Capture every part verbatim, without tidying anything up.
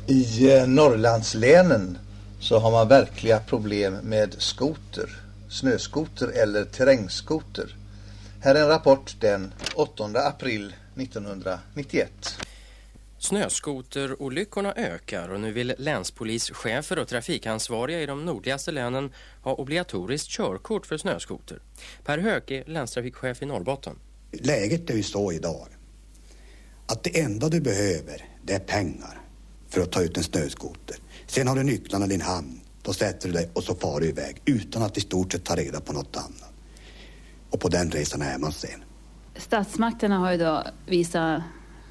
I Norrlandslänen så har man verkliga problem med skoter, snöskoter eller terrängskoter. Här är en rapport den åttonde april nittonhundranittioett. Snöskoterolyckorna ökar och nu vill länspolischefer och trafikansvariga i de nordligaste länen ha obligatoriskt körkort för snöskoter. Per Höök är länstrafikchef i Norrbotten. Läget är ju så idag att det enda du behöver det är pengar för att ta ut en snöskoter. Sen har du nycklarna i din hand, då sätter du dig och så far du iväg utan att i stort sett ta reda på något annat. Och på den resan är man sen. Statsmakterna har ju då visat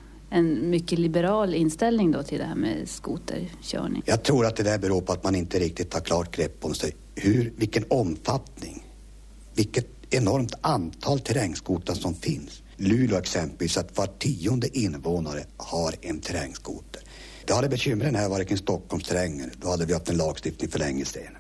en mycket liberal inställning då till det här med skoterkörning. Jag tror att det där beror på att man inte riktigt har klart grepp om sig. Hur, vilken omfattning, vilket enormt antal terrängskotar som finns. Luleå exempelvis att var tionde invånare har en terrängskoter. Det hade bekymren här var kring Stockholmsterrängen. Då hade vi haft en lagstiftning för länge sedan.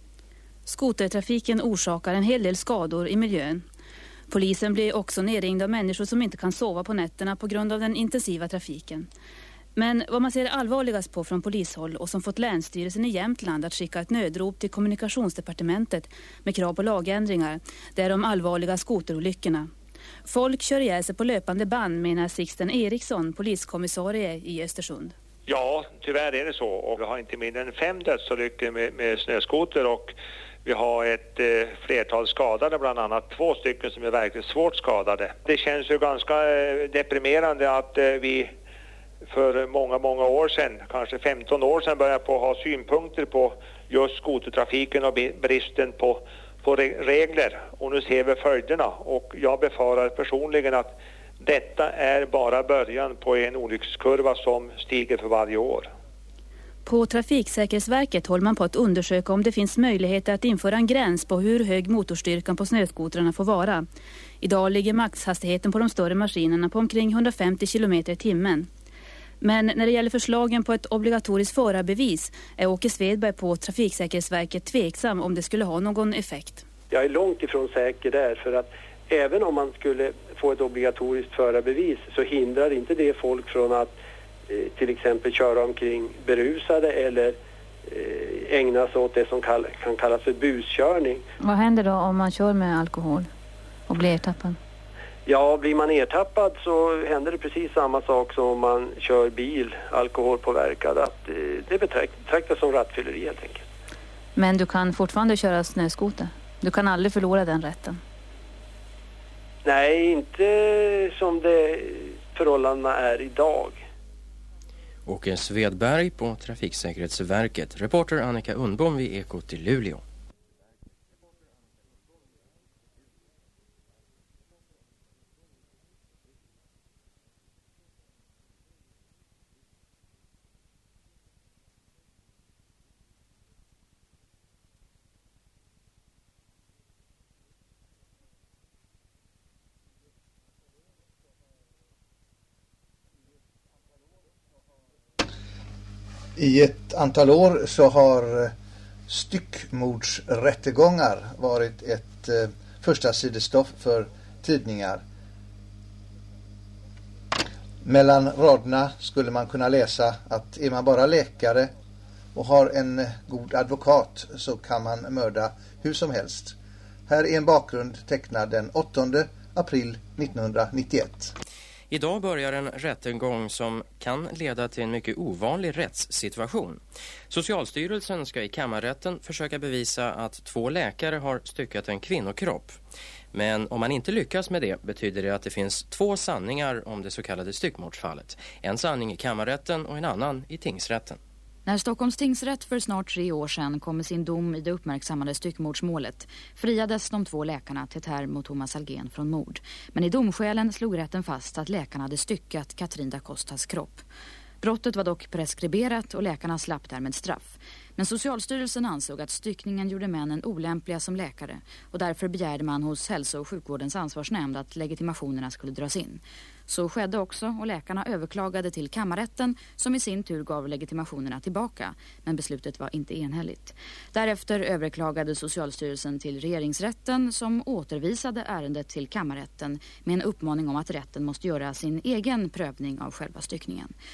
Skotertrafiken orsakar en hel del skador i miljön. Polisen blir också nedringd av människor som inte kan sova på nätterna på grund av den intensiva trafiken. Men vad man ser allvarligast på från polishåll och som fått Länsstyrelsen i Jämtland att skicka ett nödrop till kommunikationsdepartementet med krav på lagändringar, det är de allvarliga skoterolyckorna. Folk kör ihjäl sig på löpande band, menar Sixten Eriksson, poliskommissarie i Östersund. Ja, tyvärr är det så. Och vi har inte mindre än fem dödsolyckor med, med snöskoter och vi har ett eh, flertal skadade, bland annat två stycken som är verkligen svårt skadade. Det känns ju ganska eh, deprimerande att eh, vi för många, många år sedan, kanske femton år sedan, började på ha synpunkter på just skotertrafiken och bristen på, på regler. Och nu ser vi följderna och jag befarar personligen att detta är bara början på en olyckskurva som stiger för varje år. På Trafiksäkerhetsverket håller man på att undersöka om det finns möjligheter att införa en gräns på hur hög motorstyrkan på snöskotrarna får vara. Idag ligger maxhastigheten på de större maskinerna på omkring hundrafemtio kilometer i timmen. Men när det gäller förslagen på ett obligatoriskt förarbevis är Åke Svedberg på Trafiksäkerhetsverket tveksam om det skulle ha någon effekt. Jag är långt ifrån säker där, för att även om man skulle få ett obligatoriskt förarbevis så hindrar inte det folk från att eh, till exempel köra omkring berusade eller eh, ägna sig åt det som kall- kan kallas för buskörning. Vad händer då om man kör med alkohol och blir ertappad? Ja, blir man ertappad så händer det precis samma sak som om man kör bil alkoholpåverkad. Att, eh, det betraktas som rattfylleri helt enkelt. Men du kan fortfarande köra snöskoter? Du kan aldrig förlora den rätten? Nej, inte som det förhållandena är idag. Åke Svedberg på Trafiksäkerhetsverket. Reporter Annika Undbom vid Ekot i Luleå. I ett antal år så har styckmordsrättegångar varit ett eh, första sidestoff för tidningar. Mellan raderna skulle man kunna läsa att är man bara läkare och har en god advokat så kan man mörda hur som helst. Här är en bakgrund tecknad den åttonde april nittonhundranittioett. Idag börjar en rättegång som kan leda till en mycket ovanlig rättssituation. Socialstyrelsen ska i kammarrätten försöka bevisa att två läkare har styckat en kvinnokropp. Men om man inte lyckas med det betyder det att det finns två sanningar om det så kallade styckmordsfallet. En sanning i kammarrätten och en annan i tingsrätten. När Stockholms tingsrätt för snart tre år sedan kom med sin dom i det uppmärksammade styckmordsmålet friades de två läkarna till term mot Thomas Algen från mord. Men i domskälen slog rätten fast att läkarna hade styckat Katrin da Costas kropp. Brottet var dock preskriberat och läkarna slapp därmed straff. Men Socialstyrelsen ansåg att styckningen gjorde männen olämpliga som läkare och därför begärde man hos hälso- och sjukvårdens ansvarsnämnd att legitimationerna skulle dras in. Så skedde också och läkarna överklagade till kammarrätten som i sin tur gav legitimationerna tillbaka, men beslutet var inte enhälligt. Därefter överklagade Socialstyrelsen till regeringsrätten som återvisade ärendet till kammarrätten med en uppmaning om att rätten måste göra sin egen prövning av själva styckningen.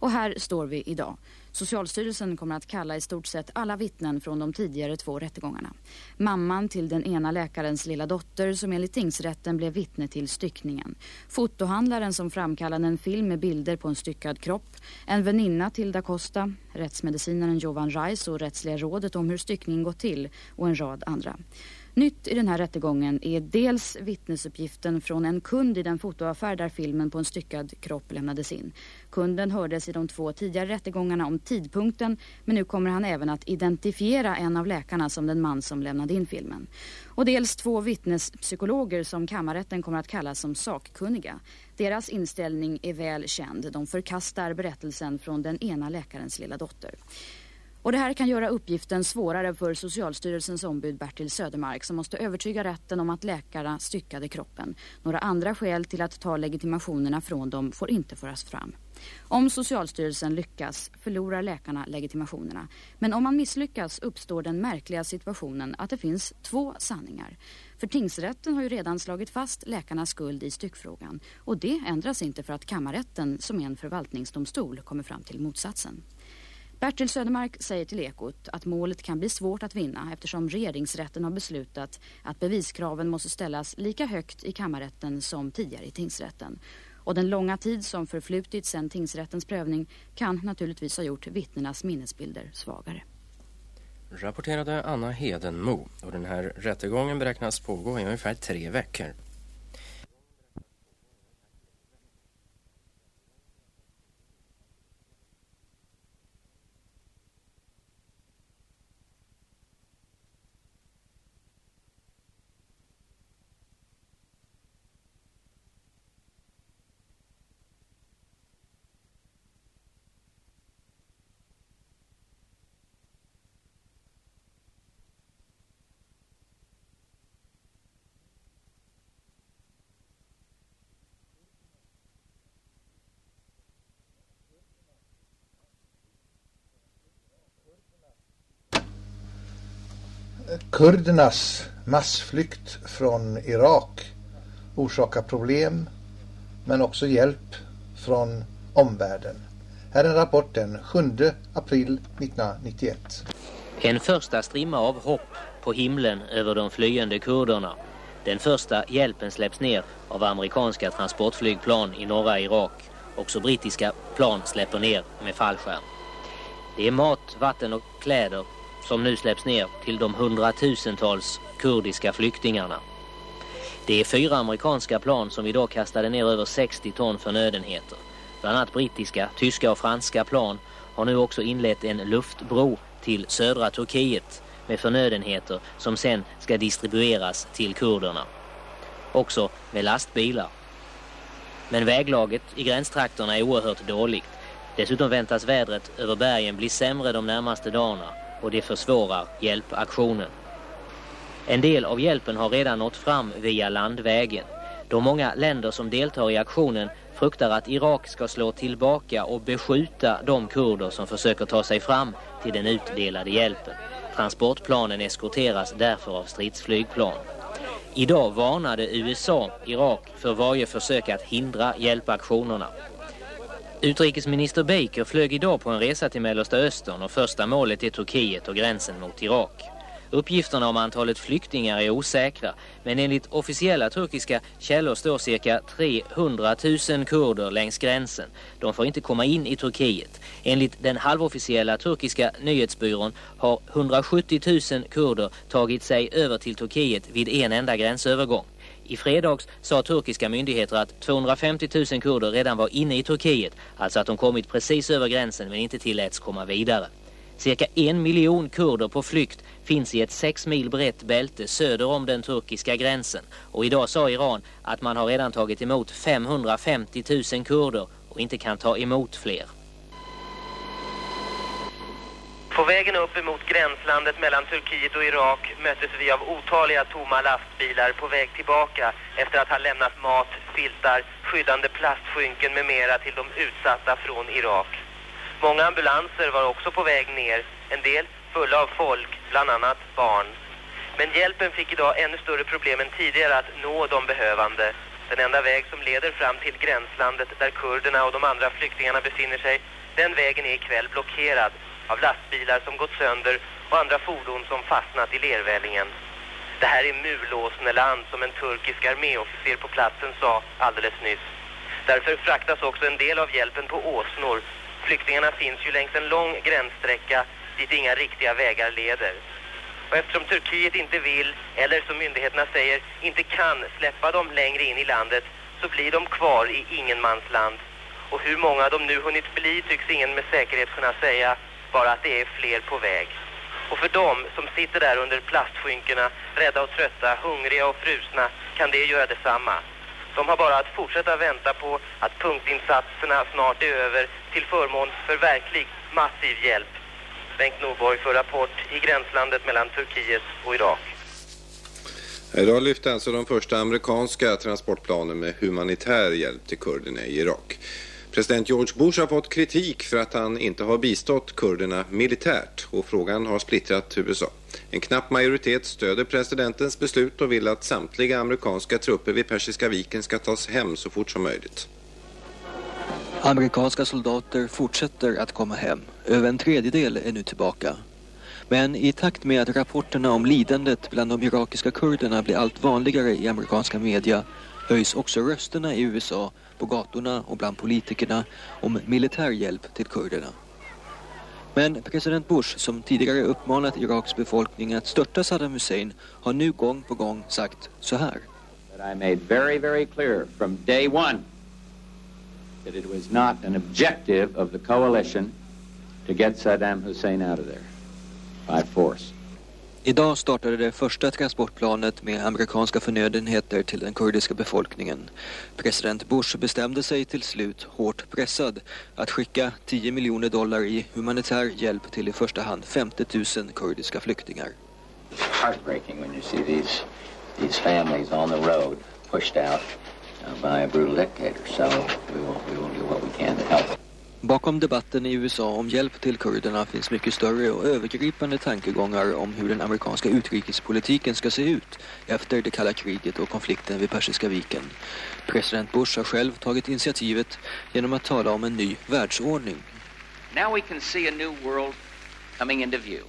Och här står vi idag. Socialstyrelsen kommer att kalla i stort sett alla vittnen från de tidigare två rättegångarna. Mamman till den ena läkarens lilla dotter som enligt tingsrätten blev vittne till styckningen. Fotohandlaren som framkallade en film med bilder på en styckad kropp. En väninna till Da Costa, rättsmedicinaren Jovan Reis och rättsliga rådet om hur styckningen gått till och en rad andra. Nytt i den här rättegången är dels vittnesuppgiften från en kund i den fotoaffär där filmen på en styckad kropp lämnades in. Kunden hördes i de två tidigare rättegångarna om tidpunkten, men nu kommer han även att identifiera en av läkarna som den man som lämnade in filmen. Och dels två vittnespsykologer som kammarrätten kommer att kalla som sakkunniga. Deras inställning är väl känd. De förkastar berättelsen från den ena läkarens lilla dotter. Och det här kan göra uppgiften svårare för Socialstyrelsens ombud Bertil Södermark som måste övertyga rätten om att läkarna styckade kroppen. Några andra skäl till att ta legitimationerna från dem får inte föras fram. Om Socialstyrelsen lyckas förlorar läkarna legitimationerna. Men om man misslyckas uppstår den märkliga situationen att det finns två sanningar. För tingsrätten har ju redan slagit fast läkarnas skuld i styckfrågan. Och det ändras inte för att kammarrätten som är en förvaltningsdomstol kommer fram till motsatsen. Bertil Södermark säger till Ekot att målet kan bli svårt att vinna eftersom regeringsrätten har beslutat att beviskraven måste ställas lika högt i kammarrätten som tidigare i tingsrätten. Och den långa tid som förflutit sedan tingsrättens prövning kan naturligtvis ha gjort vittnenas minnesbilder svagare. Rapporterade Anna Hedenmo, och den här rättegången beräknas pågå i ungefär tre veckor. Kurdernas massflykt från Irak orsakar problem men också hjälp från omvärlden. Här är en rapport den sjunde april nittonhundranittioett. En första strimma av hopp på himlen över de flyende kurderna. Den första hjälpen släpps ner av amerikanska transportflygplan i norra Irak. Också brittiska plan släpper ner med fallskärm. Det är mat, vatten och kläder som nu släpps ner till de hundratusentals kurdiska flyktingarna. Det är fyra amerikanska plan som idag kastade ner över sextio ton förnödenheter. Bland annat brittiska, tyska och franska plan har nu också inlett en luftbro till södra Turkiet med förnödenheter som sen ska distribueras till kurderna. Också med lastbilar. Men väglaget i gränstrakterna är oerhört dåligt. Dessutom väntas vädret över bergen bli sämre de närmaste dagarna och det försvårar hjälpaktionen. En del av hjälpen har redan nått fram via landvägen. De många länder som deltar i aktionen fruktar att Irak ska slå tillbaka och beskjuta de kurder som försöker ta sig fram till den utdelade hjälpen. Transportplanen eskorteras därför av stridsflygplan. Idag varnade U S A Irak för varje försök att hindra hjälpaktionerna. Utrikesminister Baker flög idag på en resa till Mellersta Östern och första målet är Turkiet och gränsen mot Irak. Uppgifterna om antalet flyktingar är osäkra, men enligt officiella turkiska källor står cirka trehundratusen kurder längs gränsen. De får inte komma in i Turkiet. Enligt den halvofficiella turkiska nyhetsbyrån har hundrasjuttio tusen kurder tagit sig över till Turkiet vid en enda gränsövergång. I fredags sa turkiska myndigheter att tvåhundrafemtio tusen kurder redan var inne i Turkiet, alltså att de kommit precis över gränsen men inte tilläts komma vidare. Cirka en miljon kurder på flykt finns i ett sex mil brett bälte söder om den turkiska gränsen. Och idag sa Iran att man har redan tagit emot femhundrafemtio tusen kurder och inte kan ta emot fler. På vägen upp emot gränslandet mellan Turkiet och Irak möttes vi av otaliga tomma lastbilar på väg tillbaka efter att ha lämnat mat, filtar, skyddande plastskynken med mera till de utsatta från Irak. Många ambulanser var också på väg ner, en del fulla av folk, bland annat barn. Men hjälpen fick idag ännu större problem än tidigare att nå de behövande. Den enda väg som leder fram till gränslandet där kurderna och de andra flyktingarna befinner sig Den vägen är ikväll blockerad av lastbilar som gått sönder och andra fordon som fastnat i lervällingen. Det här är mulåsneland, som en turkisk arméofficer på platsen sa alldeles nyss. Därför fraktas också en del av hjälpen på åsnor. Flyktingarna finns ju längs en lång gränssträcka dit inga riktiga vägar leder. Och eftersom Turkiet inte vill, eller som myndigheterna säger, inte kan släppa dem längre in i landet, så blir de kvar i ingenmansland. Och hur många de nu hunnit bli tycks ingen med säkerhet kunna säga, bara att det är fler på väg. Och för dem som sitter där under plastskynkorna, rädda och trötta, hungriga och frusna, kan det göra detsamma. De har bara att fortsätta vänta på att punktinsatserna snart är över till förmån för verklig massiv hjälp. Bengt Norborg för Rapport i gränslandet mellan Turkiet och Irak. Idag lyfte alltså de första amerikanska transportplanen med humanitär hjälp till kurderna i Irak. President George Bush har fått kritik för att han inte har bistått kurderna militärt, och frågan har splittrat U S A. En knapp majoritet stöder presidentens beslut och vill att samtliga amerikanska trupper vid Persiska viken ska tas hem så fort som möjligt. Amerikanska soldater fortsätter att komma hem. Över en tredjedel är nu tillbaka. Men i takt med att rapporterna om lidandet bland de irakiska kurderna blir allt vanligare i amerikanska media, höjs också rösterna i U S A på gatorna och bland politikerna om militär hjälp till kurderna. Men president Bush, som tidigare uppmanat Iraks befolkning att störta Saddam Hussein, har nu gång på gång sagt så här. I made very, very clear from day one that it was not an objective of the coalition to get Saddam Hussein out of there by force. Idag startade det första transportplanet med amerikanska förnödenheter till den kurdiska befolkningen. President Bush bestämde sig till slut, hårt pressad, att skicka tio miljoner dollar i humanitär hjälp till i första hand femtio tusen kurdiska flyktingar. Heartbreaking when you see these these families on the road pushed out by a brutal dictator. So we will we will do what we can to help. Bakom debatten i U S A om hjälp till kurderna finns mycket större och övergripande tankegångar om hur den amerikanska utrikespolitiken ska se ut efter det kalla kriget och konflikten vid Persiska viken. President Bush har själv tagit initiativet genom att tala om en ny världsordning. Now we can see a new world coming into view.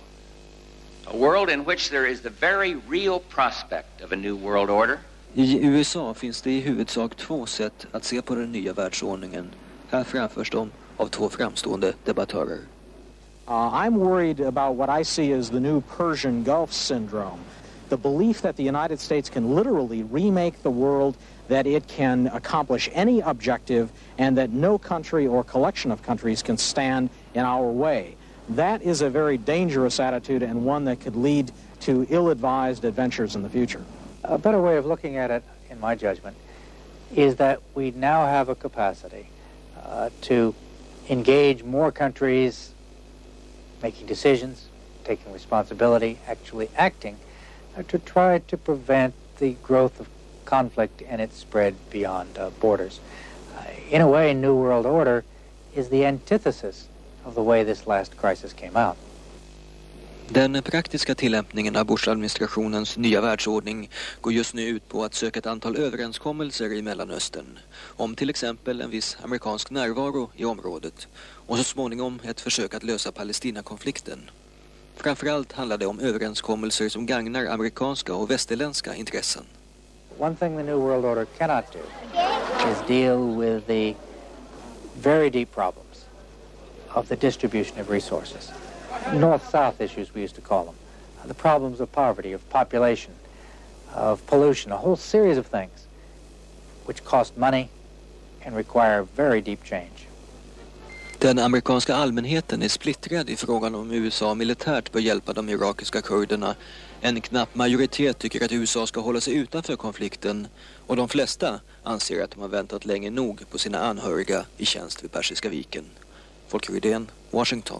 A world in which there is the very real prospect of a new world order. I U S A finns det i huvudsak två sätt att se på den nya världsordningen. Här framförs de av två framstående debattörer. Uh, I'm worried about what I see as the new Persian Gulf syndrome. The belief that the United States can literally remake the world, that it can accomplish any objective, and that no country or collection of countries can stand in our way. That is a very dangerous attitude and one that could lead to ill-advised adventures in the future. A better way of looking at it, in my judgment, is that we now have a capacity uh, to engage more countries making decisions, taking responsibility, actually acting uh, to try to prevent the growth of conflict and its spread beyond uh, borders. Uh, in a way, New World Order is the antithesis of the way this last crisis came out. Den praktiska tillämpningen av Bush-administrationens nya världsordning går just nu ut på att söka ett antal överenskommelser i Mellanöstern om till exempel en viss amerikansk närvaro i området och så småningom ett försök att lösa Palestina-konflikten. Framförallt handlar det om överenskommelser som gagnar amerikanska och västerländska intressen. One thing the New World Order cannot do is deal with the very deep problems of the distribution of resources. North-south issues, we used to call them. The problems of poverty, of population, of pollution, a whole series of things which cost money and require very deep change. Den amerikanska allmänheten är splittrad i frågan om U S A militärt bör hjälpa de irakiska kurderna. En knapp majoritet tycker att U S A ska hålla sig utanför konflikten och de flesta anser att de har väntat länge nog på sina anhöriga i tjänst vid Persiska viken. Folke Rydén, Washington.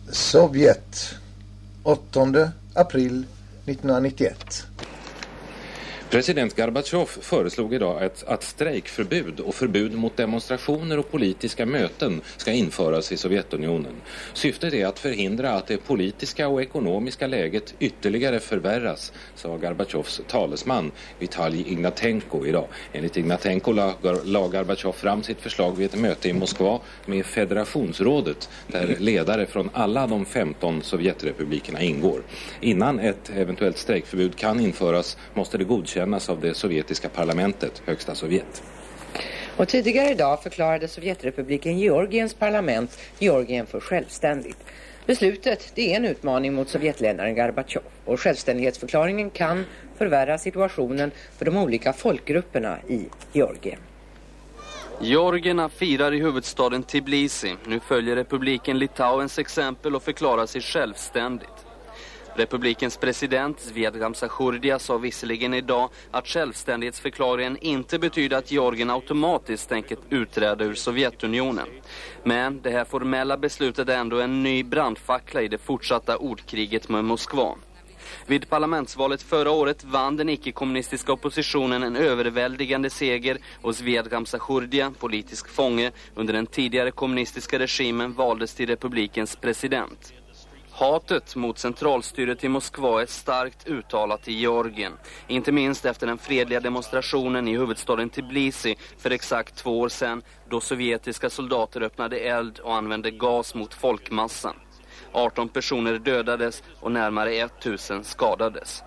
Sovjet, åttonde april nittonhundranittioett. President Gorbatjov föreslog idag ett, att strejkförbud och förbud mot demonstrationer och politiska möten ska införas i Sovjetunionen. Syftet är att förhindra att det politiska och ekonomiska läget ytterligare förvärras, sa Gorbatjovs talesman Vitalij Ignatenko idag. Enligt Ignatenko la, la Gorbatjov fram sitt förslag vid ett möte i Moskva med Federationsrådet, där ledare från alla de femton Sovjetrepublikerna ingår. Innan ett eventuellt strejkförbud kan införas måste det godkännas av det sovjetiska parlamentet, högsta Sovjet. Och tidigare idag förklarade Sovjetrepubliken Georgiens parlament Georgien för självständigt. Beslutet det är en utmaning mot Sovjetledaren Gorbatjov och självständighetsförklaringen kan förvärra situationen för de olika folkgrupperna i Georgien. Georgierna firar i huvudstaden Tbilisi. Nu följer republiken Litauens exempel och förklarar sig självständigt. Republikens president Zviad Gamsachurdia sa visserligen idag att självständighetsförklaringen inte betyder att Georgien automatiskt tänker utträda ur Sovjetunionen. Men det här formella beslutet är ändå en ny brandfackla i det fortsatta ordkriget med Moskva. Vid parlamentsvalet förra året vann den icke-kommunistiska oppositionen en överväldigande seger och Zviad Gamsachurdia, politisk fånge under den tidigare kommunistiska regimen, valdes till republikens president. Hatet mot centralstyret i Moskva är starkt uttalat i Georgien. Inte minst efter den fredliga demonstrationen i huvudstaden Tbilisi för exakt två år sedan, då sovjetiska soldater öppnade eld och använde gas mot folkmassan. arton personer dödades och närmare tusen skadades.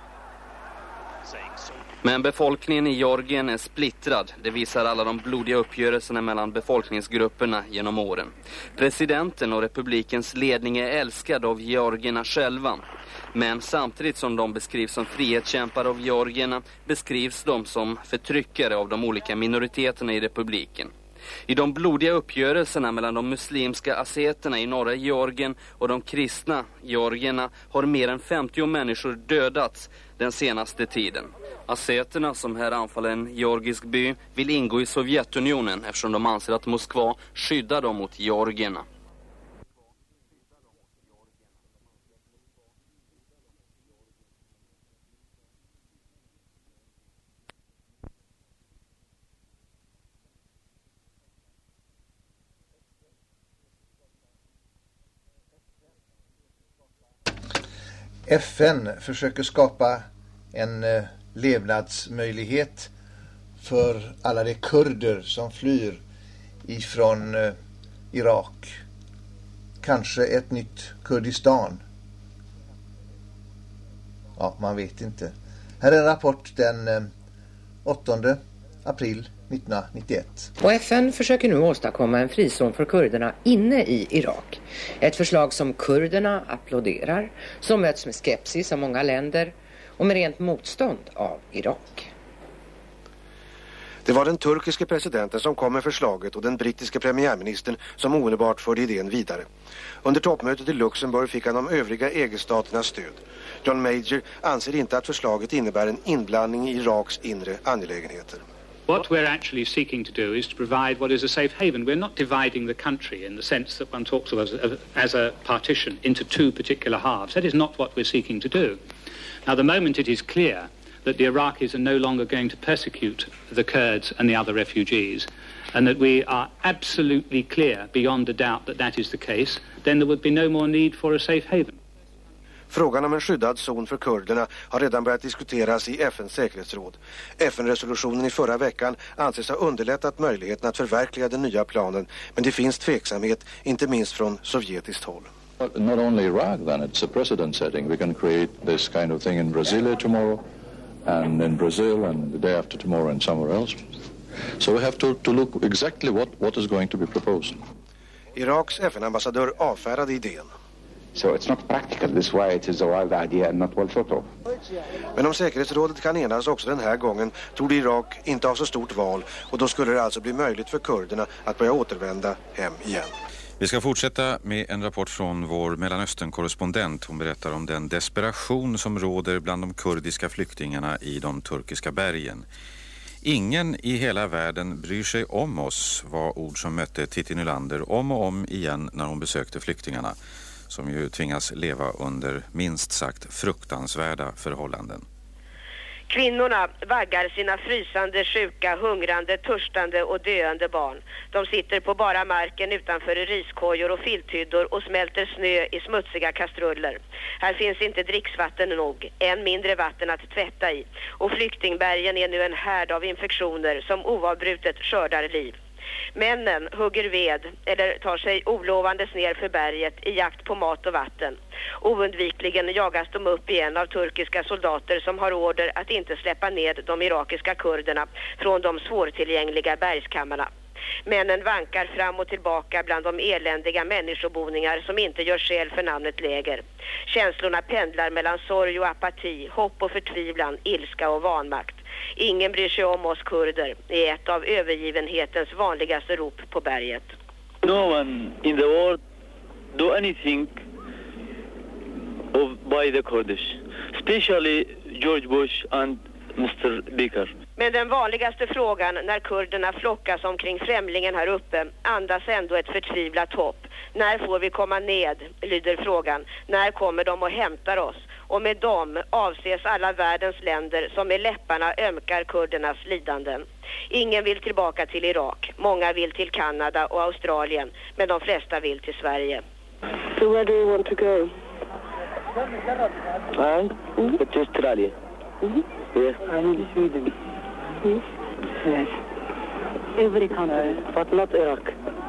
Men befolkningen i Georgien är splittrad. Det visar alla de blodiga uppgörelserna mellan befolkningsgrupperna genom åren. Presidenten och republikens ledning är älskad av georgierna själva. Men samtidigt som de beskrivs som frihetskämpar av georgierna beskrivs de som förtryckare av de olika minoriteterna i republiken. I de blodiga uppgörelserna mellan de muslimska aseterna i norra Georgien och de kristna georgierna har mer än femtio människor dödats den senaste tiden. Aseterna, som här anfaller en georgisk by, vill ingå i Sovjetunionen eftersom de anser att Moskva skyddar dem mot georgierna. F N försöker skapa en eh, levnadsmöjlighet för alla de kurder som flyr ifrån eh, Irak. Kanske ett nytt Kurdistan. Ja, man vet inte. Här är en rapport den eh, åttonde april nittonhundranittioett. Och F N försöker nu åstadkomma en frizon för kurderna inne i Irak. Ett förslag som kurderna applåderar, som möts med skepsis av många länder och med rent motstånd av Irak. Det var den turkiske presidenten som kom med förslaget och den brittiska premiärministern som omedelbart förde idén vidare. Under toppmötet i Luxemburg fick han de övriga E G-staternas stöd. John Major anser inte att förslaget innebär en inblandning i Iraks inre angelägenheter. What we're actually seeking to do is to provide what is a safe haven. We're not dividing the country in the sense that one talks of as a, as a partition into two particular halves. That is not what we're seeking to do. Now, the moment it is clear that the Iraqis are no longer going to persecute the Kurds and the other refugees, and that we are absolutely clear beyond a doubt that that is the case, then there would be no more need for a safe haven. Frågan om en skyddad zon för kurderna har redan börjat diskuteras i F N:s säkerhetsråd. F N-resolutionen i förra veckan anses ha underlättat möjligheten att förverkliga den nya planen, men det finns tveksamhet, inte minst från sovjetiskt håll. Not only Iraq, then it's a precedent setting. We can create this kind of thing in Brasilia tomorrow, and in Brazil, and the day after tomorrow, and somewhere else. So we have to, to look exactly what, what is going to be proposed. Iraks F N-ambassadör avfärdade idén. So it's not practical. This is why it is a wild idea and not well thought of. Men om säkerhetsrådet kan enas också den här gången torde Irak inte ha så stort val, och då skulle det alltså bli möjligt för kurderna att börja återvända hem igen. Vi ska fortsätta med en rapport från vår Mellanöstern-korrespondent. Hon berättar om den desperation som råder bland de kurdiska flyktingarna i de turkiska bergen. Ingen i hela världen bryr sig om oss, var ord som mötte Titti Nylander om och om igen när hon besökte flyktingarna. som ju tvingas leva under minst sagt fruktansvärda förhållanden. Kvinnorna vaggar sina frysande, sjuka, hungrande, törstande och döende barn. De sitter på bara marken utanför i riskojor och filthyddor och smälter snö i smutsiga kastruller. Här finns inte dricksvatten nog, än mindre vatten att tvätta i. Och flyktingbergen är nu en härd av infektioner som oavbrutet skördar liv. Männen hugger ved eller tar sig olovandes ner för berget i jakt på mat och vatten. Oundvikligen jagas de upp igen av turkiska soldater som har order att inte släppa ned de irakiska kurderna från de svårtillgängliga bergskammarna. Männen vankar fram och tillbaka bland de eländiga människoboningar som inte gör skäl för namnet läger. Känslorna pendlar mellan sorg och apati, hopp och förtvivlan, ilska och vanmakt. Ingen bryr sig om oss kurder, är ett av övergivenhetens vanligaste rop på berget. No one in the world do anything of by the Kurdish, especially George Bush and mister Baker. Men den vanligaste frågan när kurderna flockas omkring främlingen här uppe andas ändå ett förtvivlat hopp. När får vi komma ned, lyder frågan. När kommer de och hämtar oss? Och med dem avses alla världens länder som med läpparna ömkar kurdernas lidanden. Ingen vill tillbaka till Irak. Många vill till Kanada och Australien. Men de flesta vill till Sverige. So where do you want to go? I? Mm. To Australia. Mm-hmm. Yes. I need Sweden. Mm. Yes. Every country. But not Iraq.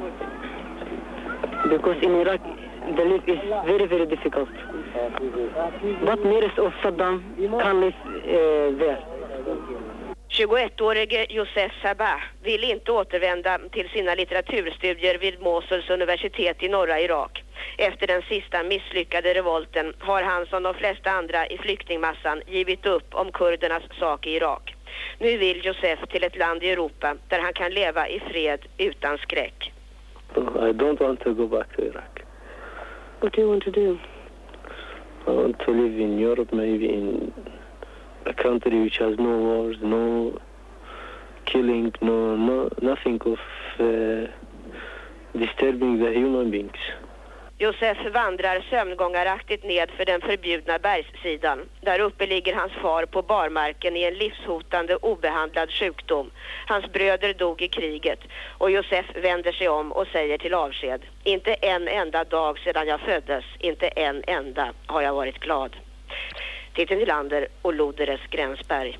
Because in Iraq the life is very, very difficult. But nearest of Saddam can live uh, there. tjugoettårige Josef Sabah vill inte återvända till sina litteraturstudier vid Mosuls universitet i norra Irak. Efter den sista misslyckade revolten har han som de flesta andra i flyktingmassan givit upp om kurdernas sak i Irak. Nu vill Josef till ett land i Europa där han kan leva i fred utan skräck. I don't want to go back to Iraq. What do you want to do? I want to live in Europe, maybe in a country which has no wars, no killing, no, no nothing of uh, disturbing the human beings. Josef vandrar sömngångaraktigt ned för den förbjudna bergssidan. Där uppe ligger hans far på barmarken i en livshotande obehandlad sjukdom. Hans bröder dog i kriget och Josef vänder sig om och säger till avsked: inte en enda dag sedan jag föddes, inte en enda har jag varit glad. Titti Nylander och Loderes Gränsberg.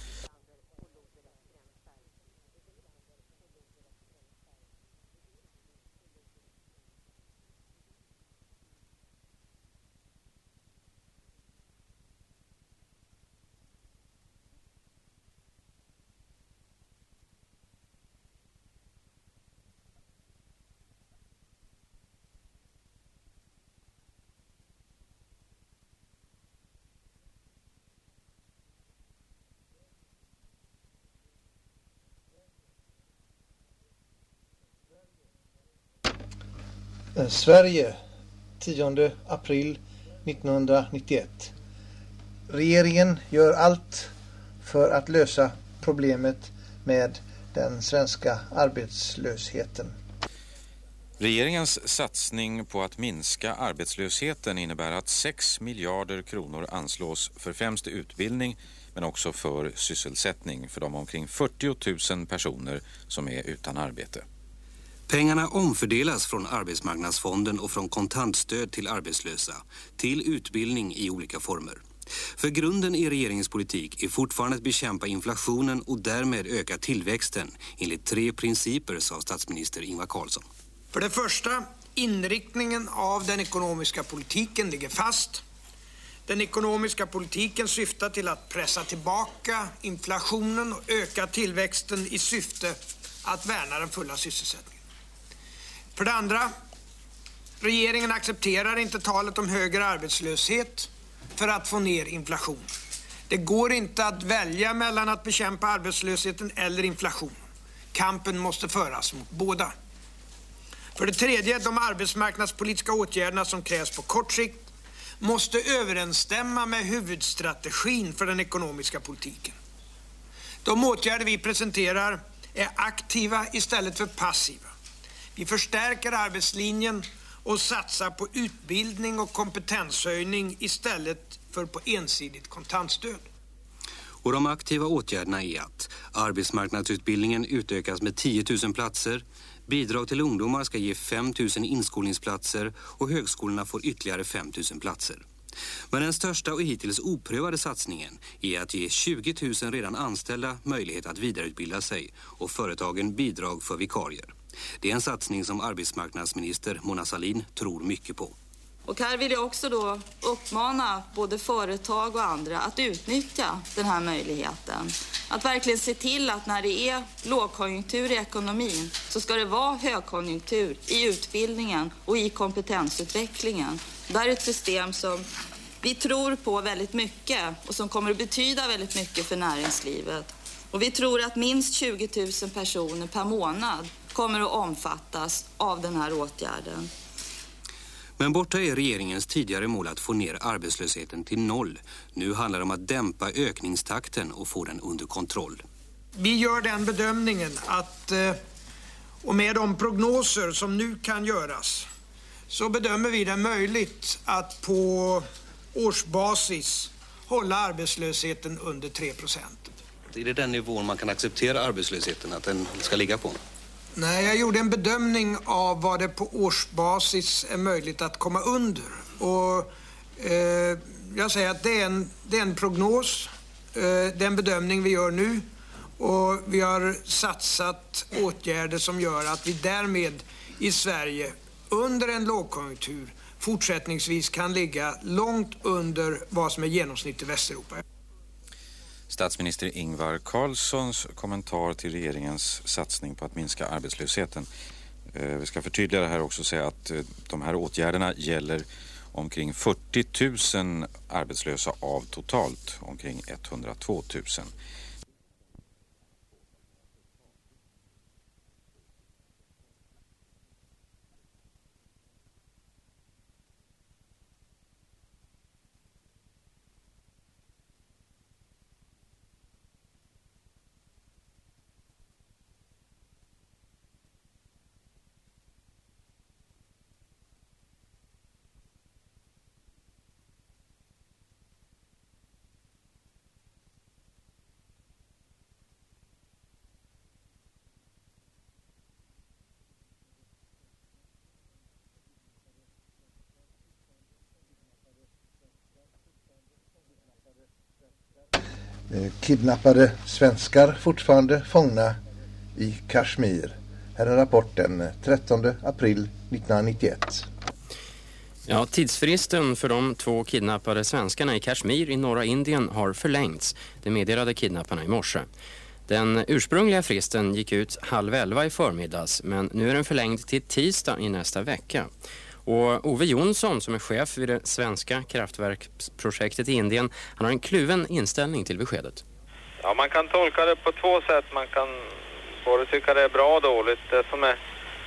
Sverige, tionde april nittonhundranittioett. Regeringen gör allt för att lösa problemet med den svenska arbetslösheten. Regeringens satsning på att minska arbetslösheten innebär att sex miljarder kronor anslås för främst utbildning men också för sysselsättning för de omkring fyrtio tusen personer som är utan arbete. Pengarna omfördelas från Arbetsmarknadsfonden och från kontantstöd till arbetslösa till utbildning i olika former. För grunden i regeringens politik är fortfarande att bekämpa inflationen och därmed öka tillväxten enligt tre principer, sa statsminister Ingvar Carlsson. För det första, inriktningen av den ekonomiska politiken ligger fast. Den ekonomiska politiken syftar till att pressa tillbaka inflationen och öka tillväxten i syfte att värna den fulla sysselsättningen. För det andra, regeringen accepterar inte talet om högre arbetslöshet för att få ner inflation. Det går inte att välja mellan att bekämpa arbetslösheten eller inflation. Kampen måste föras mot båda. För det tredje, de arbetsmarknadspolitiska åtgärderna som krävs på kort sikt måste överensstämma med huvudstrategin för den ekonomiska politiken. De åtgärder vi presenterar är aktiva istället för passiva. Vi förstärker arbetslinjen och satsa på utbildning och kompetenshöjning istället för på ensidigt kontantstöd. Och de aktiva åtgärderna är att arbetsmarknadsutbildningen utökas med tio tusen platser, bidrag till ungdomar ska ge fem tusen inskolningsplatser och högskolorna får ytterligare fem tusen platser. Men den största och hittills oprövade satsningen är att ge tjugo tusen redan anställda möjlighet att vidareutbilda sig och företagen bidrag för vikarier. Det är en satsning som arbetsmarknadsminister Mona Sahlin tror mycket på. Och här vill jag också då uppmana både företag och andra att utnyttja den här möjligheten. Att verkligen se till att när det är lågkonjunktur i ekonomin så ska det vara högkonjunktur i utbildningen och i kompetensutvecklingen. Det här är ett system som vi tror på väldigt mycket och som kommer att betyda väldigt mycket för näringslivet. Och vi tror att minst tjugo tusen personer per månad kommer att omfattas av den här åtgärden. Men borta är regeringens tidigare mål att få ner arbetslösheten till noll. Nu handlar det om att dämpa ökningstakten och få den under kontroll. Vi gör den bedömningen att, och med de prognoser som nu kan göras, så bedömer vi det möjligt att på årsbasis hålla arbetslösheten under tre procent. Är det den nivån man kan acceptera arbetslösheten, att den ska ligga på? Nej, jag gjorde en bedömning av vad det på årsbasis är möjligt att komma under. Och eh, jag säger att det är en, det är en prognos, eh, den bedömning vi gör nu. Och vi har satsat åtgärder som gör att vi därmed i Sverige under en lågkonjunktur fortsättningsvis kan ligga långt under vad som är genomsnitt i Västeuropa. Statsminister Ingvar Carlssons kommentar till regeringens satsning på att minska arbetslösheten. Vi ska förtydliga det här också och säga att de här åtgärderna gäller omkring fyrtio tusen arbetslösa av totalt omkring etthundratvå tusen. Kidnappade svenskar fortfarande fångna i Kashmir. Här är rapporten trettonde april nittonhundranittioett. Ja, tidsfristen för de två kidnappade svenskarna i Kashmir i norra Indien har förlängts. Det meddelade kidnapparna i morse. Den ursprungliga fristen gick ut halv elva i förmiddags, men nu är den förlängd till tisdag i nästa vecka. Och Ove Jonsson, som är chef vid det svenska kraftverksprojektet i Indien, han har en kluven inställning till beskedet. Ja, man kan tolka det på två sätt. Man kan både tycka det är bra och dåligt. Det som är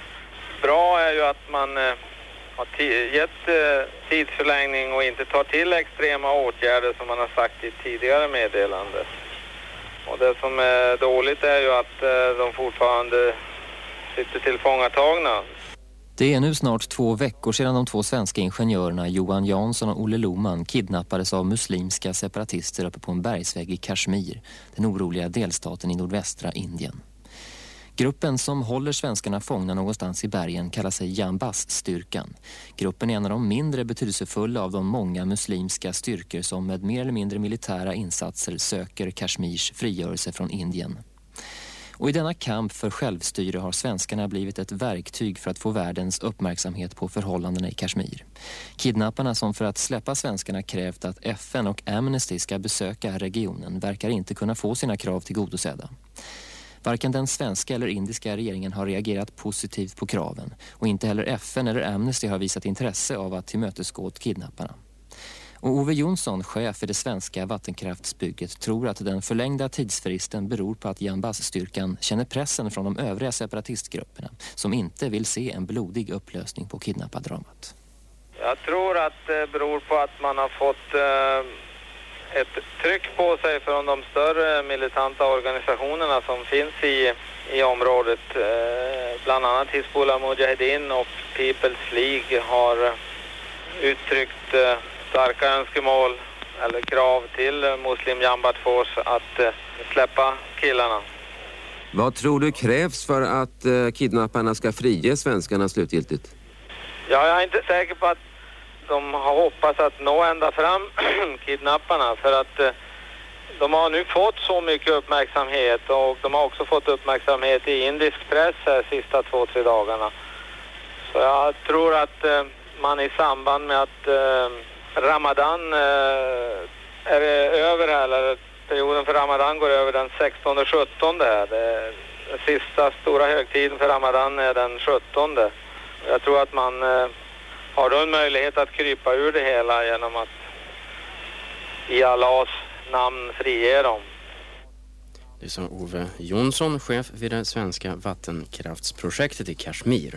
bra är ju att man eh, har t- gett eh, tidsförlängning och inte tar till extrema åtgärder som man har sagt i tidigare meddelande. Och det som är dåligt är ju att eh, de fortfarande sitter tillfångatagna. Det är nu snart två veckor sedan de två svenska ingenjörerna Johan Jansson och Olle Lohman kidnappades av muslimska separatister uppe på en bergsvägg i Kashmir, den oroliga delstaten i nordvästra Indien. Gruppen som håller svenskarna fångna någonstans i bergen kallar sig Jambas-styrkan. Gruppen är en av de mindre betydelsefulla av de många muslimska styrkor som med mer eller mindre militära insatser söker Kashmirs frigörelse från Indien. Och i denna kamp för självstyre har svenskarna blivit ett verktyg för att få världens uppmärksamhet på förhållandena i Kashmir. Kidnapparna som för att släppa svenskarna krävt att F N och Amnesty ska besöka regionen verkar inte kunna få sina krav tillgodosedda. Varken den svenska eller indiska regeringen har reagerat positivt på kraven och inte heller F N eller Amnesty har visat intresse av att tillmötesgå kidnapparna. Och Ove Jonsson, chef för det svenska vattenkraftsbygget, tror att den förlängda tidsfristen beror på att Jambas-styrkan känner pressen från de övriga separatistgrupperna som inte vill se en blodig upplösning på kidnappadramat. Jag tror att det beror på att man har fått eh, ett tryck på sig från de större militanta organisationerna som finns i, i området. Eh, bland annat Hizbullah Mujahedin och People's League har uttryckt eh, starka önskemål eller krav till Muslim Jambad Force att eh, släppa killarna. Vad tror du krävs för att eh, kidnapparna ska frige svenskarna slutgiltigt? Ja, jag är inte säker på att de har hoppats att nå ända fram kidnapparna, för att eh, de har nu fått så mycket uppmärksamhet, och de har också fått uppmärksamhet i indisk press här sista två, tre dagarna. Så jag tror att eh, man i samband med att eh, Ramadan eh, är över här, eller perioden för Ramadan går över den sextonde sjuttonde här. Det, den sista stora högtiden för Ramadan är den sjuttonde. Jag tror att man eh, har då en möjlighet att krypa ur det hela genom att i Allahs namn frige dem. Det sa Ove Jonsson, chef vid det svenska vattenkraftsprojektet i Kashmir.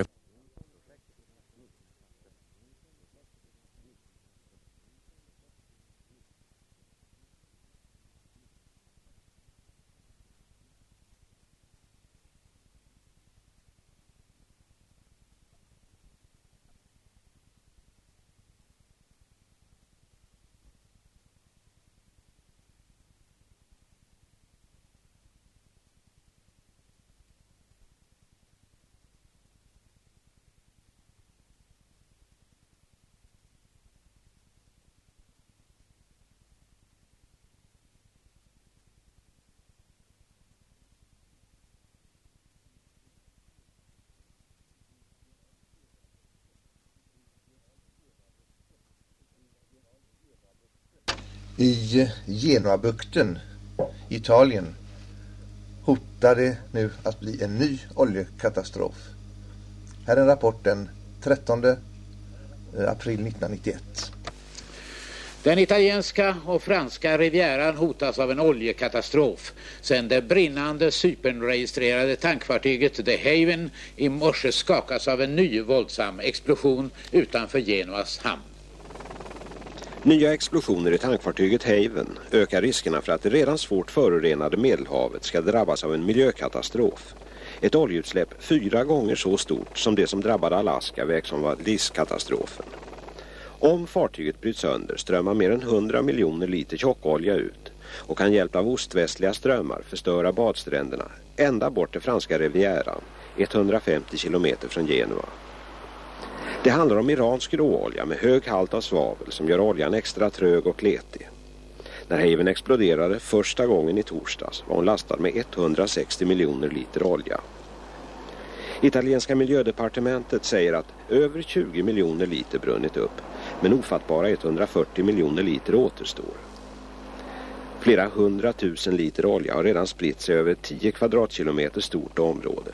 I Genuabukten, Italien, hotar det nu att bli en ny oljekatastrof. Här är en rapport den trettonde april nittonhundranittioett. Den italienska och franska rivieran hotas av en oljekatastrof sedan det brinnande Cypernregistrerade tankfartyget The Haven i morse skakas av en ny våldsam explosion utanför Genuas hamn. Nya explosioner i tankfartyget Haven ökar riskerna för att det redan svårt förorenade Medelhavet ska drabbas av en miljökatastrof. Ett oljeutsläpp fyra gånger så stort som det som drabbade Alaska vid Exxon-Valdez-katastrofen. Om fartyget bryts sönder strömmar mer än hundra miljoner liter tjockolja ut och kan hjälpt av ostvästliga strömmar förstöra badstränderna ända bort till franska rivieran, etthundrafemtio kilometer från Genua. Det handlar om iransk råolja med hög halt av svavel som gör oljan extra trög och kletig. När Haven exploderade första gången i torsdags var hon lastad med etthundrasextio miljoner liter olja. Italienska miljödepartementet säger att över tjugo miljoner liter brunnit upp, men ofattbara etthundrafyrtio miljoner liter återstår. Flera hundratusen liter olja har redan spritt sig över tio kvadratkilometer stort område.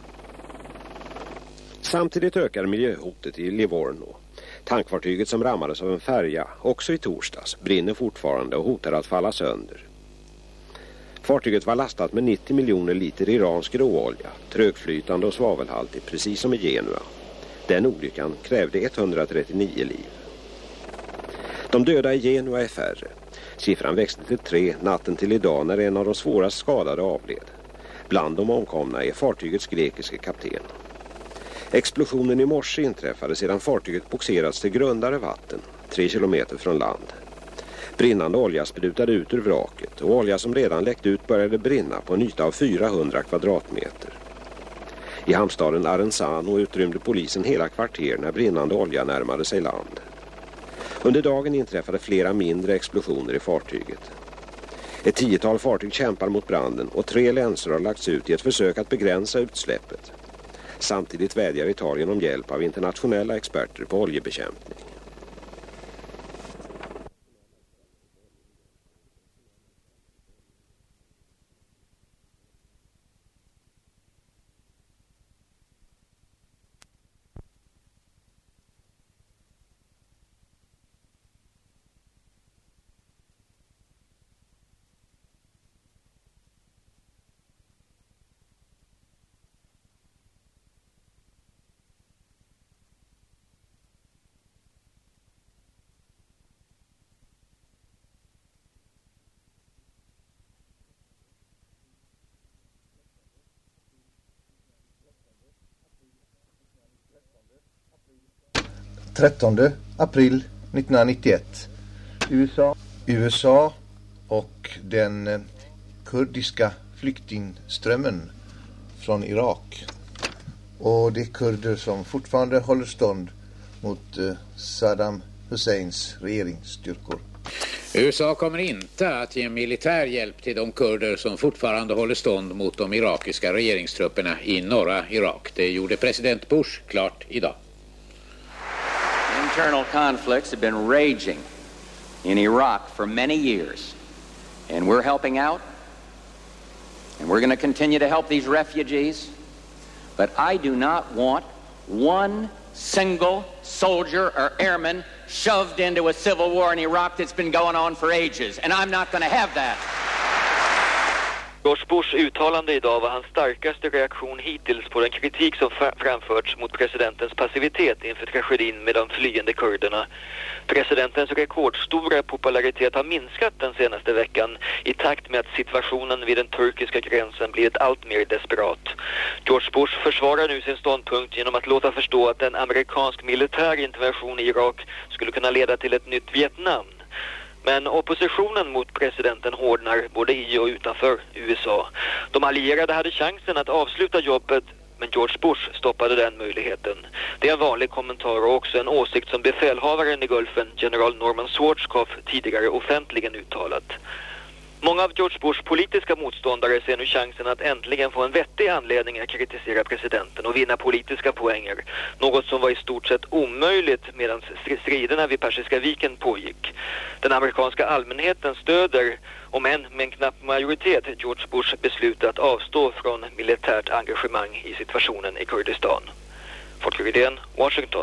Samtidigt ökar miljöhotet i Livorno. Tankfartyget som rammades av en färja, också i torsdags, brinner fortfarande och hotar att falla sönder. Fartyget var lastat med nittio miljoner liter iransk råolja, trögflytande och svavelhaltig, precis som i Genua. Den olyckan krävde etthundratrettionio liv. De döda i Genua är färre. Siffran växte till tre natten till idag när en av de svårast skadade avled. Bland de omkomna är fartygets grekiske kapten. Explosionen i morse inträffade sedan fartyget boxerats till grundare vatten, tre kilometer från land. Brinnande olja sprutade ut ur vraket och olja som redan läckt ut började brinna på en yta av fyrahundra kvadratmeter. I hamnstaden Arenzano utrymde polisen hela kvarter när brinnande olja närmade sig land. Under dagen inträffade flera mindre explosioner i fartyget. Ett tiotal fartyg kämpar mot branden och tre länsor har lagts ut i ett försök att begränsa utsläppet. Samtidigt vädjar Italien om hjälp av internationella experter på oljebekämpning. trettonde april nittonhundranittioett. U S A, U S A och den eh, kurdiska flyktingströmmen från Irak. Och de kurder som fortfarande håller stånd mot eh, Saddam Husseins regeringsstyrkor. U S A kommer inte att ge militär hjälp till de kurder som fortfarande håller stånd mot de irakiska regeringstrupperna i norra Irak. Det gjorde president Bush klart idag. Internal conflicts have been raging in Iraq for many years, and we're helping out, and we're going to continue to help these refugees, but I do not want one single soldier or airman shoved into a civil war in Iraq that's been going on for ages, and I'm not going to have that. George Bush uttalande idag var hans starkaste reaktion hittills på den kritik som framförts mot presidentens passivitet inför tragedin med de flyende kurderna. Presidentens rekordstora popularitet har minskat den senaste veckan i takt med att situationen vid den turkiska gränsen blivit allt mer desperat. George Bush försvarar nu sin ståndpunkt genom att låta förstå att en amerikansk militär intervention i Irak skulle kunna leda till ett nytt Vietnam. Men oppositionen mot presidenten hårdnar både i och utanför U S A. De allierade hade chansen att avsluta jobbet, men George Bush stoppade den möjligheten. Det är en vanlig kommentar och också en åsikt som befälhavaren i Gulfen, general Norman Schwarzkopf, tidigare offentligen uttalat. Många av George Bushs politiska motståndare ser nu chansen att äntligen få en vettig anledning att kritisera presidenten och vinna politiska poänger. Något som var i stort sett omöjligt medan striderna vid Persiska viken pågick. Den amerikanska allmänheten stöder, om än med en knapp majoritet, George Bushs beslut att avstå från militärt engagemang i situationen i Kurdistan. Folke Rydén, Washington.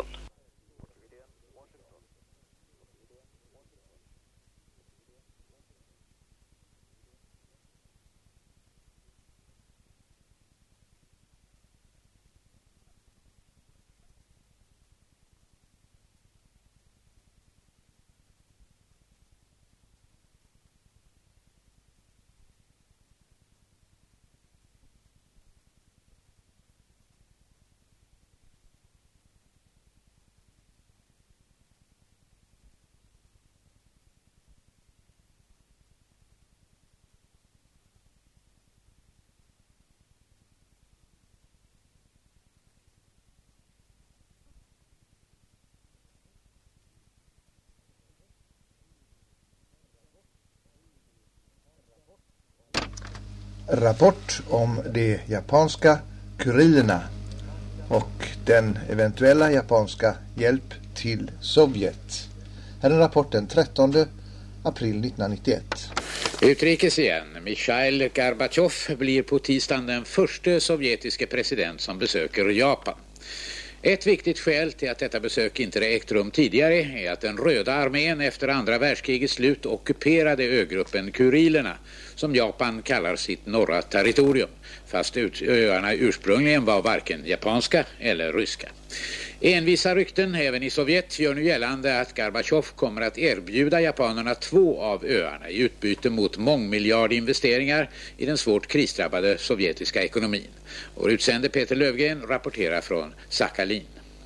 Rapport om de japanska Kurillerna och den eventuella japanska hjälp till Sovjet. Här är rapporten trettonde april nittonhundranittioett. Utrikes igen. Mikhail Gorbatjov blir på tisdagen den första sovjetiska president som besöker Japan. Ett viktigt skäl till att detta besök inte ägt rum tidigare är att den röda armén efter andra världskrigets slut ockuperade ögruppen Kurillerna, som Japan kallar sitt norra territorium, fast öarna ursprungligen var varken japanska eller ryska. Envisa rykten även i Sovjet gör nu gällande att Gorbatjov kommer att erbjuda japanerna två av öarna i utbyte mot mångmiljardinvesteringar i den svårt krisdrabbade sovjetiska ekonomin. Och utsände Peter Lövgren rapporterar från Sakhalin.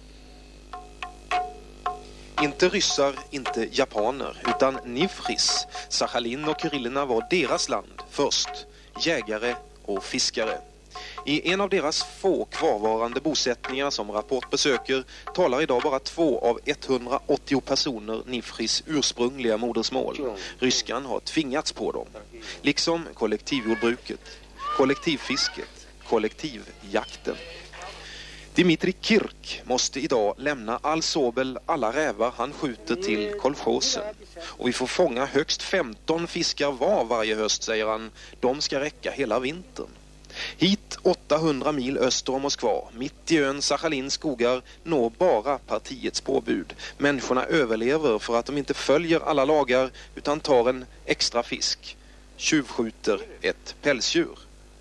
Inte ryssar, inte japaner, utan Nivris. Sakhalin och Kurillerna var deras land först. Jägare och fiskare. I en av deras få kvarvarande bosättningar som Rapport besöker talar idag bara två av etthundraåttio personer Nivris ursprungliga modersmål. Ryskan har tvingats på dem. Liksom kollektivjordbruket, kollektivfisket, kollektivjakten. Dimitri Kirk måste idag lämna all såbel, alla rävar han skjuter till kolchosen. Och vi får fånga högst femton fiskar var varje höst, säger han. De ska räcka hela vintern. Hit åttahundra mil öster om Moskva, mitt i ön Sakhalins skogar, når bara partiets påbud. Människorna överlever för att de inte följer alla lagar utan tar en extra fisk. Tjuvskjuter ett pälsdjur.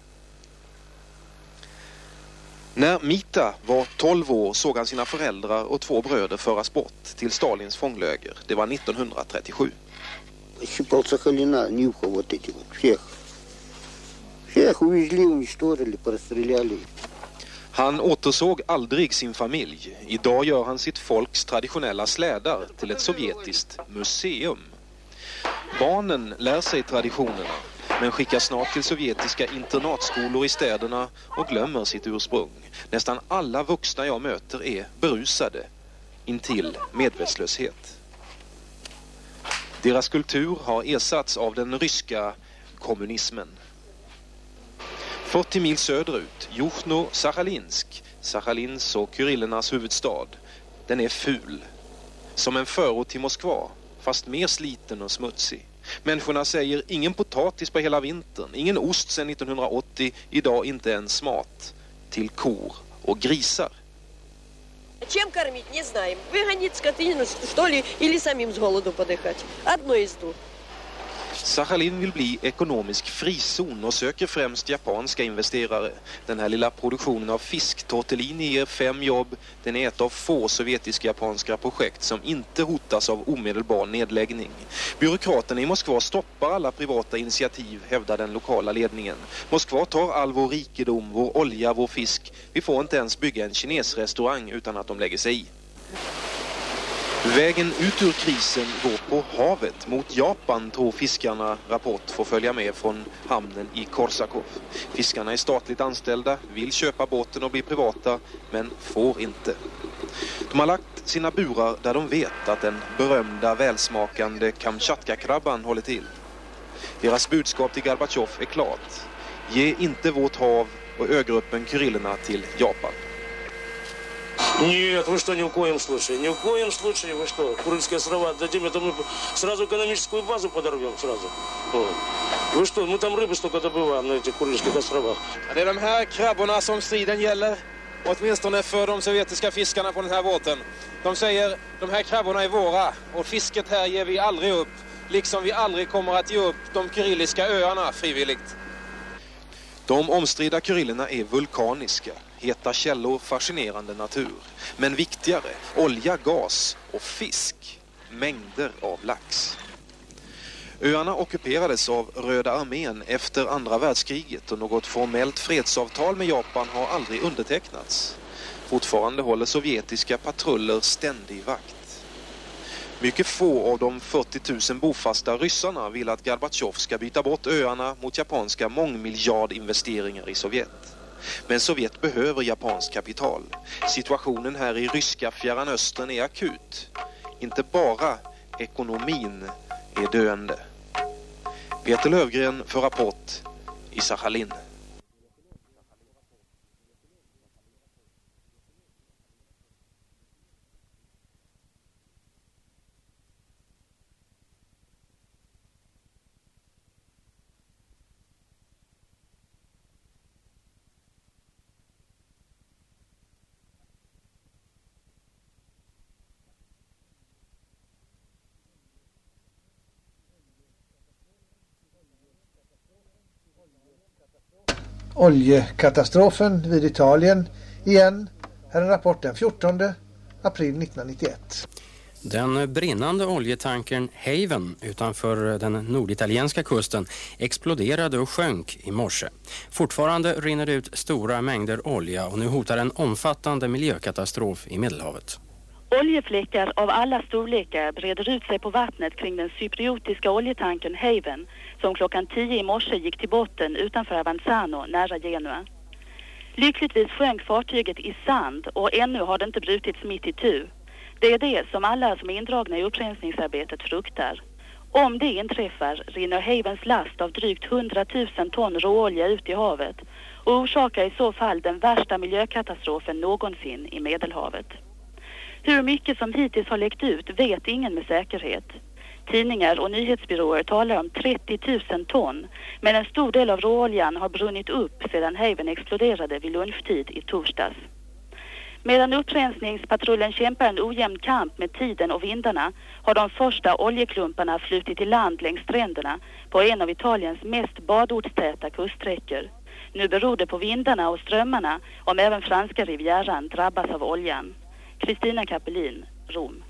När Mita var tolv år såg han sina föräldrar och två bröder föras bort till Stalins fångläger. Det var nittonhundratrettiosju. Щипал Сахалина, нюхал вот этих вот всех. Всех увезли, уничтожили, расстреляли. Han återsåg aldrig sin familj. Idag gör han sitt folks traditionella slädar till ett sovjetiskt museum. Barnen lär sig traditionerna, men skickas snart till sovjetiska internatskolor i städerna och glömmer sitt ursprung. Nästan alla vuxna jag möter är berusade, intill medvetslöshet. Deras kultur har ersatts av den ryska kommunismen. fyrtio mil söderut, Juchno-Sachalinsk, Sachalins och Kurillernas huvudstad. Den är ful, som en förort till Moskva, fast mer sliten och smutsig. Människorna säger ingen potatis på hela vintern, ingen ost sedan nittonhundraåttio, idag inte ens mat till kor och grisar. Чем кормить, не знаем. Выгонить скотину, что ли, или самим с голоду подыхать. Одно из двух. Sachalin vill bli ekonomisk frizon och söker främst japanska investerare. Den här lilla produktionen av fisktortellini ger fem jobb. Den är ett av få sovjetisk-japanska projekt som inte hotas av omedelbar nedläggning. Byråkraterna i Moskva stoppar alla privata initiativ, hävdar den lokala ledningen. Moskva tar all vår rikedom, vår olja, vår fisk. Vi får inte ens bygga en kinesrestaurang utan att de lägger sig i. Vägen ut ur krisen går på havet mot Japan, tror fiskarna. Rapport får följa med från hamnen i Korsakov. Fiskarna är statligt anställda, vill köpa båten och bli privata, men får inte. De har lagt sina burar där de vet att den berömda välsmakande Kamchatka-krabban håller till. Deras budskap till Gorbatjov är klart. Ge inte vårt hav och ögruppen Kurillerna till Japan. Нет, вы что, ни в коем случае. Ни в коем случае вы что, Курильские острова дадим, это мы сразу экономическую базу подорвем сразу. Вот. Вы что, мы там рыбы столько добываем на этих Курильских островах. Det är de här krabborna som striden gäller, åtminstone för de sovjetiska fiskarna på den här båten. De säger, de här krabborna är våra och fisket här ger vi aldrig upp, liksom vi aldrig kommer att ge upp de kurilliska öarna frivilligt. De omstridda Kurillerna är vulkaniska. Heta källor, fascinerande natur. Men viktigare, olja, gas och fisk. Mängder av lax. Öarna ockuperades av Röda armén efter andra världskriget och något formellt fredsavtal med Japan har aldrig undertecknats. Fortfarande håller sovjetiska patruller ständig vakt. Mycket få av de fyrtio tusen bofasta ryssarna vill att Gorbatjov ska byta bort öarna mot japanska mångmiljardinvesteringar i Sovjet. Men Sovjet behöver japanskt kapital. Situationen här i ryska Fjärran Östern är akut. Inte bara ekonomin är döende. Peter Lövgren för Rapport i Sachalin. Oljekatastrofen vid Italien igen. Här är en rapport den fjortonde april nittonhundranittioett. Den brinnande oljetankern Haven utanför den norditalienska kusten exploderade och sjönk i morse. Fortfarande rinner det ut stora mängder olja och nu hotar en omfattande miljökatastrof i Medelhavet. Oljefläckar av alla storlekar breder ut sig på vattnet kring den cypriotiska oljetankern Haven som klockan tio i morse gick till botten utanför Avanzano nära Genua. Lyckligtvis sjönk fartyget i sand och ännu har det inte brutits mitt i tu. Det är det som alla som är indragna i upprensningsarbetet fruktar. Om det inträffar rinner Havens last av drygt hundratusen ton råolja ut i havet och orsakar i så fall den värsta miljökatastrofen någonsin i Medelhavet. Hur mycket som hittills har läckt ut vet ingen med säkerhet. Tidningar och nyhetsbyråer talar om trettio tusen ton, men en stor del av råoljan har brunnit upp sedan Haven exploderade vid lunchtid i torsdags. Medan upprensningspatrullen kämpar en ojämn kamp med tiden och vindarna har de första oljeklumparna flutit i land längs stränderna på en av Italiens mest badortstäta kuststräckor. Nu beror det på vindarna och strömmarna om även franska rivieran drabbas av oljan. Kristina Kapelin, Rom.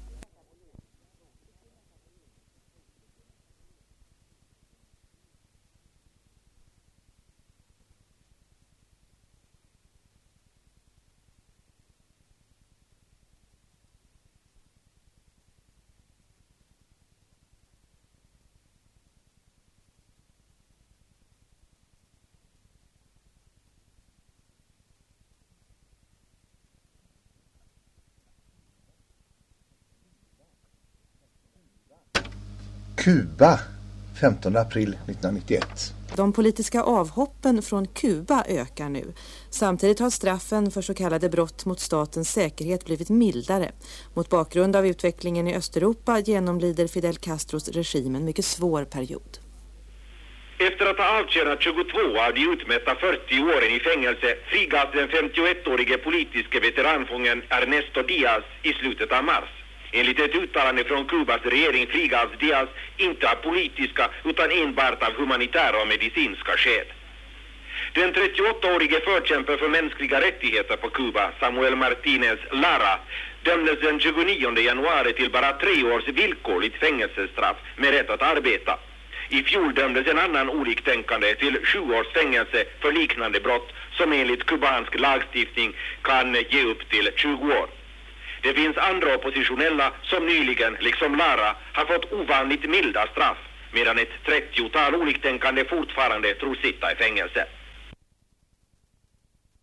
Kuba femtonde april nittonhundranittioett. De politiska avhoppen från Kuba ökar nu. Samtidigt har straffen för så kallade brott mot statens säkerhet blivit mildare. Mot bakgrund av utvecklingen i Östeuropa genomlider Fidel Castros regim en mycket svår period. Efter att ha avtjänat tjugotvå av de utmätta fyrtio åren i fängelse frigavs den femtioettårige politiske veteranfången Ernesto Diaz i slutet av mars. Enligt ett uttalande från Kubas regering frigavs Diaz inte av politiska utan enbart av humanitära och medicinska skäl. Den trettioåttaårige förkämpen för mänskliga rättigheter på Kuba, Samuel Martinez Lara, dömdes den tjugonionde januari till bara tre års villkorligt fängelsestraff med rätt att arbeta. I fjol dömdes en annan oliktänkande till sju års fängelse för liknande brott som enligt kubansk lagstiftning kan ge upp till tjugo år. Det finns andra oppositionella som nyligen, liksom Lara, har fått ovanligt milda straff, medan ett trettiotal oliktänkande fortfarande tror sitta i fängelse.